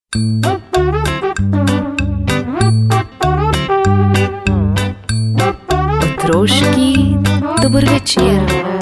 Otroški dober večer.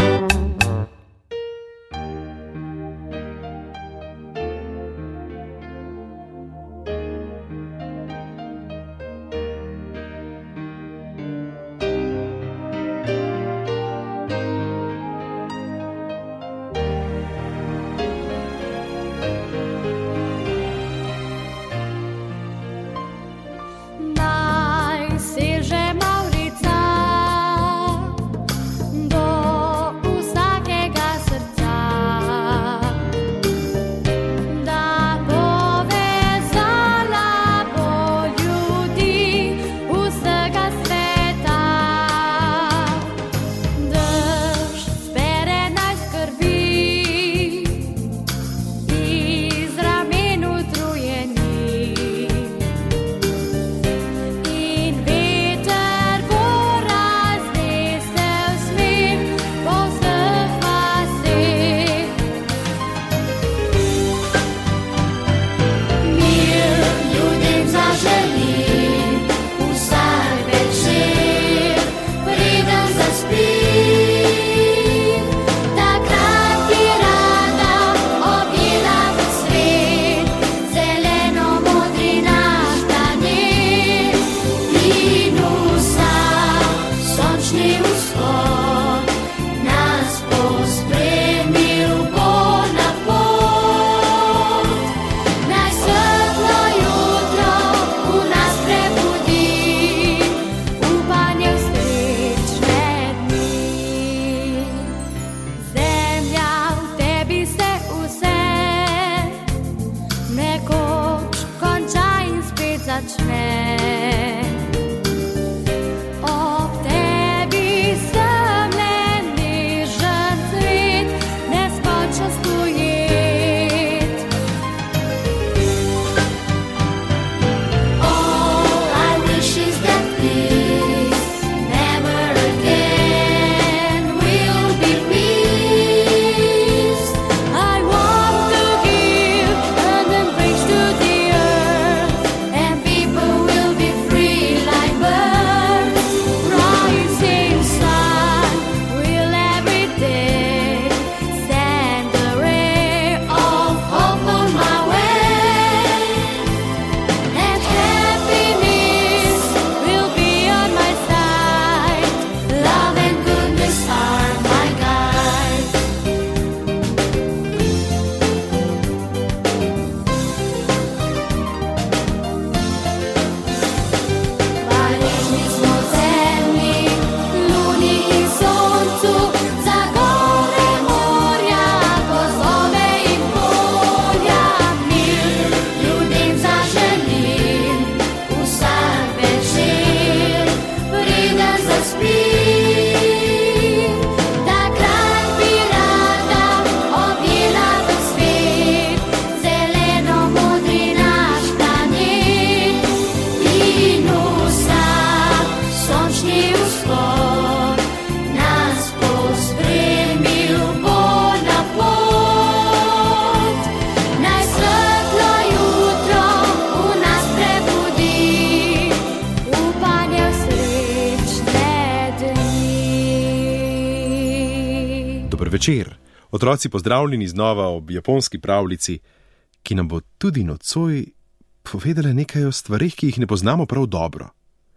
Večer. Otroci, pozdravljeni znova ob japonski pravljici, ki nam bo tudi nocoj povedala nekaj o stvarih, ki jih ne poznamo prav dobro.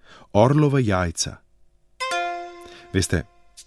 Orlova jajca. Veste,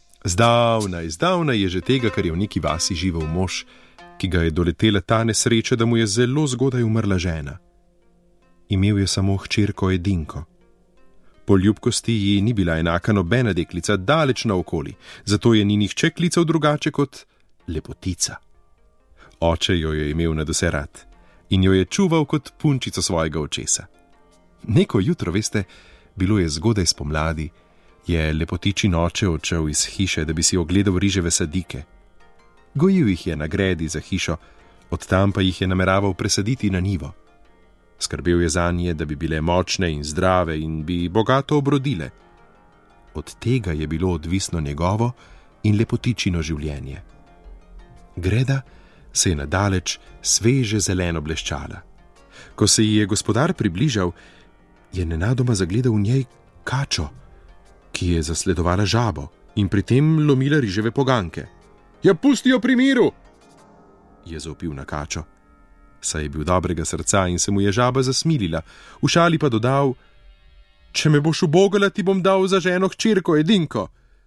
zdavnaj je že tega, kar je v neki vasi živel mož, ki ga je doletela ta nesreča, da mu je zelo zgodaj umrla žena. Imel je samo hčerko edinko. Po ljubkosti ji ni bila enaka nobena deklica, daleč naokoli, zato je ni nihče klical drugače kot lepotica. Oče jo je imel nadvse rad in jo je čuval kot punčico svojega očesa. Neko jutro, veste, bilo je zgodaj spomladi, je lepotičin oče odšel iz hiše, da bi si ogledal riževe sadike. Gojil jih je na gredi za hišo, od tam pa jih je nameraval presaditi na njivo. Skrbel je zanje, da bi bile močne in zdrave in bi bogato obrodile. Od tega je bilo odvisno njegovo in lepotičino življenje. Greda se je nadaleč sveže zeleno bleščala. Ko se ji je gospodar približal, je nenadoma zagledal v njej kačo, ki je zasledovala žabo in pri tem lomila riževe poganke. Ja, pusti jo pri miru, je zavpil na kačo. Saj je bil dobrega srca in se mu je žaba zasmilila, v šali pa dodal: če me boš ubogala, ti bom dal za ženo hčerko edinko.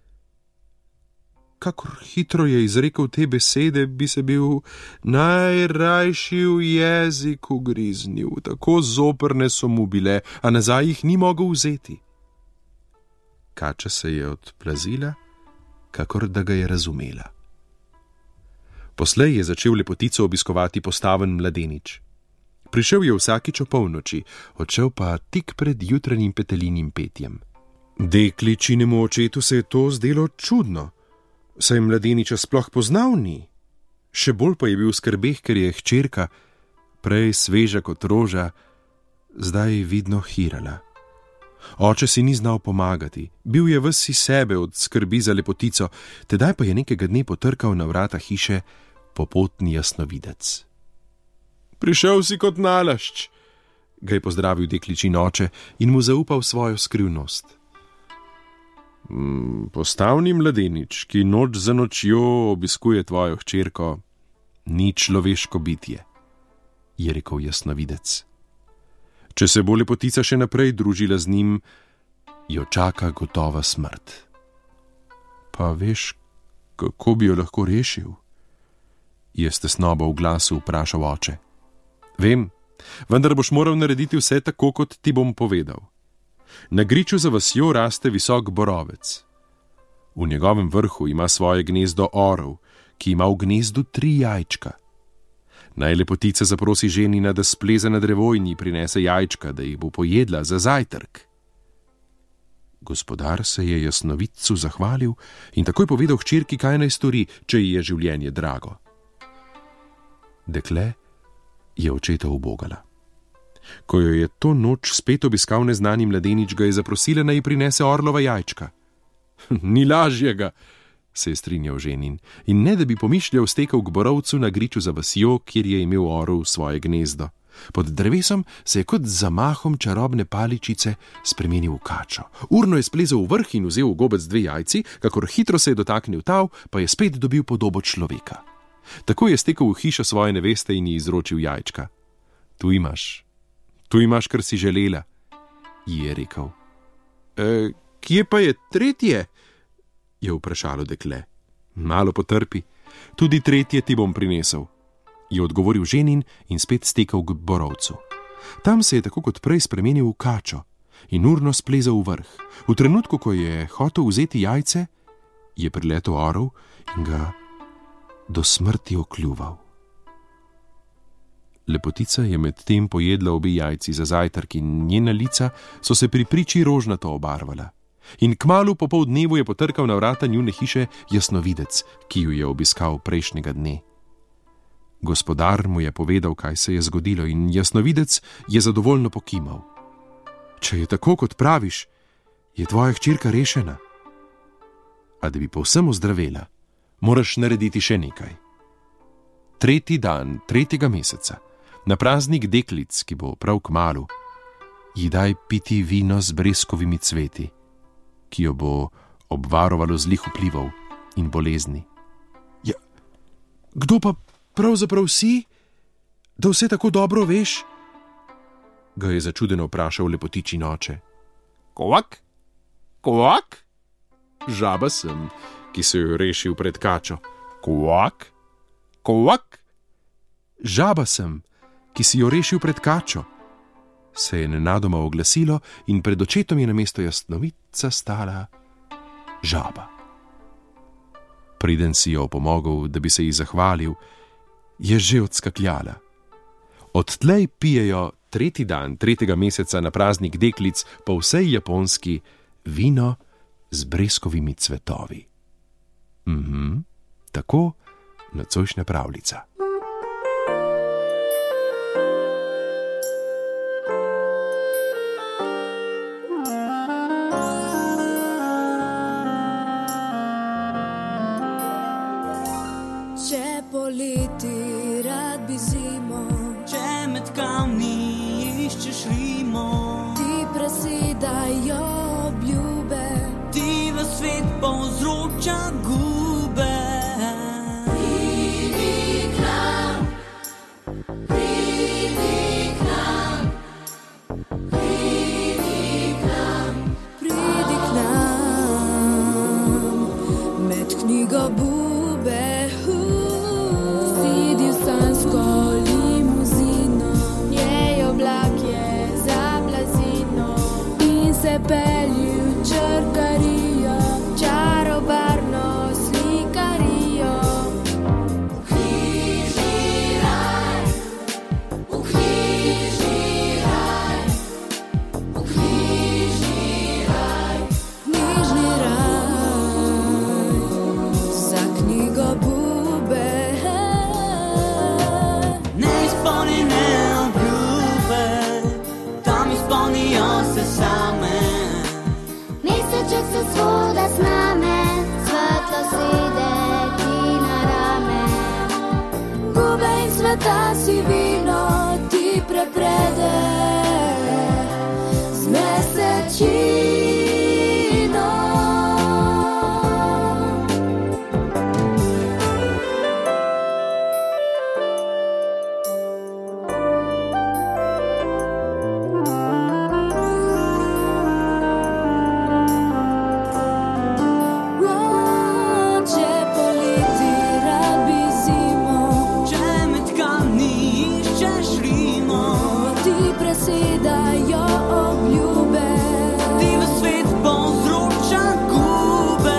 Kakor hitro je izrekel te besede, bi se bil najrajši v jezik ugriznil, tako zoprne so mu bile, a nazaj jih ni mogel vzeti. Kača se je odplazila, kakor da ga je razumela. Poslej je začel lepotico obiskovati postaven mladenič. Prišel je vsakič o polnoči, odšel pa tik pred jutranjim petelinim petjem. Dekličinemu očetu se je to zdelo čudno, saj mladeniča sploh poznal ni. Še bolj pa je bil v skrbeh, ker je hčerka, prej sveža kot roža, zdaj vidno hirala. Oče si ni znal pomagati, bil je ves iz sebe od skrbi za lepotico, tedaj pa je nekega dne potrkal na vrata hiše popotni jasnovidec. Prišel si kot nalašč, ga je pozdravil dekličin oče in mu zaupal svojo skrivnost. Postavni mladenič, ki noč za nočjo obiskuje tvojo hčerko, ni človeško bitje, je rekel jasnovidec. Če se bo lepotica še naprej družila z njim, jo čaka gotova smrt. Pa veš, kako bi jo lahko rešil? Je s tesnobo v glasu vprašal oče. Vem, vendar boš moral narediti vse tako, kot ti bom povedal. Na griču za vasjo raste visok borovec. V njegovem vrhu ima svoje gnezdo orel, ki ima v gnezdu 3 jajčka. Naj lepotica zaprosi ženina, da spleze na drevo in ji prinese jajčka, da jih bo pojedla za zajtrk. Gospodar se je jasnovidcu zahvalil in takoj povedal hčerki, kaj naj stori, če ji je življenje drago. Dekle je očeta ubogala. Ko jo je to noč spet obiskal neznani mladenič, ga je zaprosila, naj ji prinese orlova jajčka. Ni lažjega, se je strinjal ženin, in ne da bi pomišljal, stekel k borovcu na griču za vasjo, kjer je imel orel svoje gnezdo. Pod drevesom se je kot z zamahom čarobne paličice spremenil v kačo. Urno je splezal v vrh in vzel v gobec 2 jajci, kakor hitro se je dotaknil tav, pa je spet dobil podobo človeka. Tako je stekel v hišo svoje neveste in ji izročil jajčka. Tu imaš, kar si želela, ji je rekel. Kje pa je tretje? Je vprašalo dekle. Malo potrpi, tudi tretje ti bom prinesel, je odgovoril ženin in spet stekel k borovcu. Tam se je tako kot prej spremenil v kačo in urno splezal v vrh. V trenutku, ko je hotel vzeti jajce, je priletel orel in ga do smrti okljuval. Lepotica je medtem pojedla 2 jajci za zajtrk in njena lica so se pri priči rožnato obarvala. In kmalu po poldnevu je potrkal na vrata njune hiše jasnovidec, ki ju je obiskal prejšnjega dne. Gospodar mu je povedal, kaj se je zgodilo, in jasnovidec je zadovoljno pokimal. Če je tako, kot praviš, je tvoja hčerka rešena. A da bi povsem ozdravela, moraš narediti še nekaj. 3. dan 3. meseca, na praznik deklic, ki bo prav kmalu, ji daj piti vino z breskovimi cveti, ki jo bo obvarovalo zlih vplivov in bolezni. Ja, kdo pa pravzaprav si, da vse tako dobro veš? Ga je začudeno vprašal lepotičin oče. Kovak? Kovak? Žaba sem, ki se jo rešil pred kačo. Kovak? Kovak? Žaba sem, ki si jo rešil pred kačo, se je nenadoma oglasilo in pred očetom je namesto jasnovidca stala žaba. Preden si jo opomogel, da bi se ji zahvalil, je že odskakljala. Odtlej pijejo 3. dan 3. meseca na praznik deklic po vsej Japonski vino z breskovimi cvetovi. Tako nocojšnja pravljica. Če poleti rad bi zimo, če med kamni povzroča gube. Knjigo Bube, sidi v sanjsko limuzino, njej oblak je za blazino in se pelji v črkarijo, čarobarno slikarijo. V knjižni raj, v knjižni raj, v knjižni raj, knjižni raj. Neizpolnjene obljube, tam izpolnijo se same. Meseček se svoda z name, svetlo sede ti na rame. Gube in sveta si vino ti preprede z mesečino. Presedajo obljube, ti v svet povzroča gube.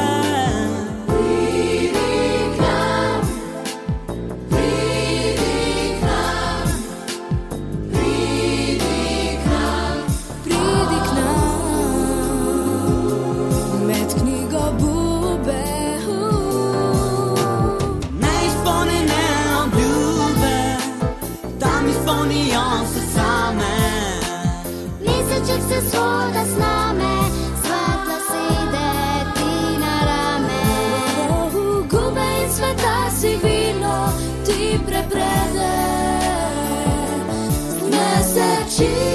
Pridi k nam, pridi k nam, pridi k nam, pridi k nam, med knjigo Bube. Neizpolnjene obljube, tam izpolnijo se same. Meseček se svoda z name, svetlo sede ti na rame. Gube in sveta si vino ti preprede z mesečino.